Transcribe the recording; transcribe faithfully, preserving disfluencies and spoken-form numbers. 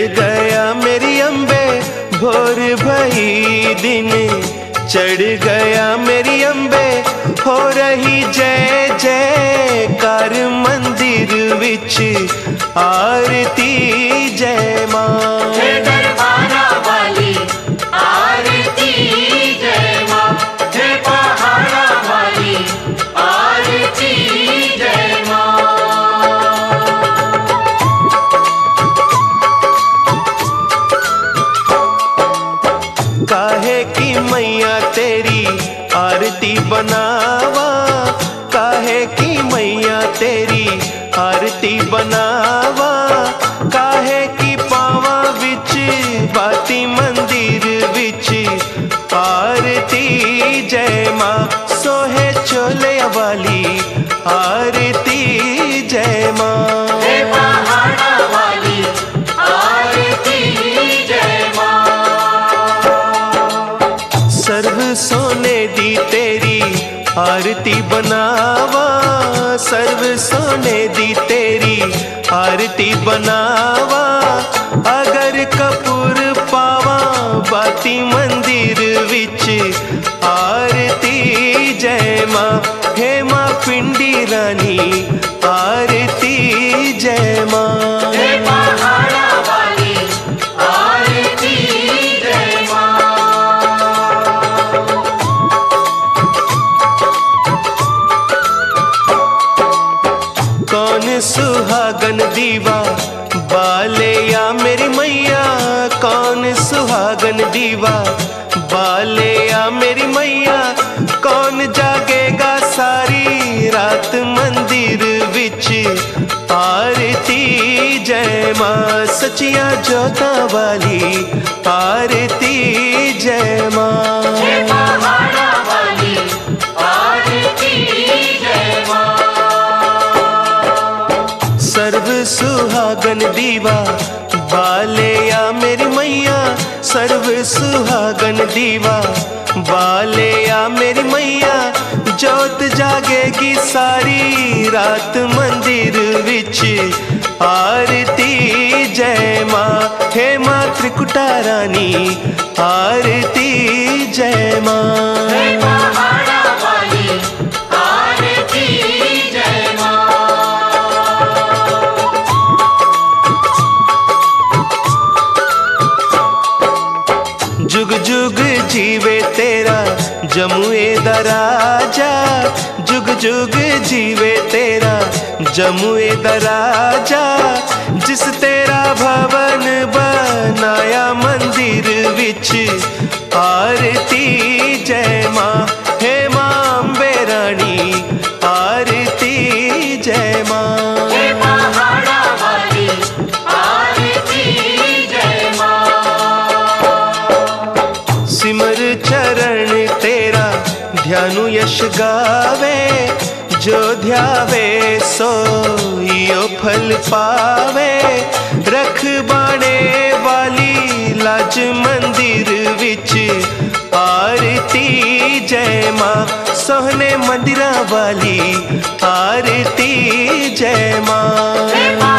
गया मेरी अम्बे भोर भई दिन, चढ़ गया मेरी अम्बे हो रही जय जयकार मंदिर विच आरती जय मां। हे दरबारा वाली आरती जय मां, हे पहाड़ा वाली आरती जय मां। काहे की मैया तेरी आरती बनावा, काहे की मैया तेरी आरती बनावा, काहे की पावा विच बाती मंदिर विच आरती जय मां। सोहे चोले वाली आरती जय मां। हे पहाड़ा वाली आरती जय मां। सर्व सोने दी तेरी आरती बनावा, सर्व सोने दी तेरी आरती बनावा, अगर कपूर पावा बाती मंदिर विच आरती जय मां। हे मां पिंडी रानी आरती जय मां। हे पहाड़ा वाली आरती जय मां। कौन सुहागन दीवा बाले या मेरी मैया, कौन सुहागन दीवा बाले या मेरी मैया, कौन जागेगा सारी रात मंदिर विच आरती जय मां। सचिया जोता वाली आरती जय मां। हे पहाड़ा वाली आरती जय मां। सर्व सुहागन दीवा बाले या मेरी मैया, सर्व सुहागन दीवा बाले या मेरी मैया, जोत जागेगी सारी रात मंदिर विच आरती जय मां। हे मां त्रिकुटा रानी आरती जय मां। हे पहाड़ा वाली आरती जय मां। जुग जुग जीवे तेरा जमुए दा राजा, जुग जुग जीवे तेरा जमुए दा राजा, जिस तेरा भवन बनाया मंदिर विच आरती जय मां। हे मां अम्बे रानी आरती जय मां। हे पहाड़ा वाली आरती जय मां। सिमर चरण तेरा ध्यानु यश गावे, जो ध्यावे सोइयो फल पावे, रख बाणे वाली लाज मंदिर विच आरती जय मां। सोहने मंदिरा वाली आरती जय मां। हे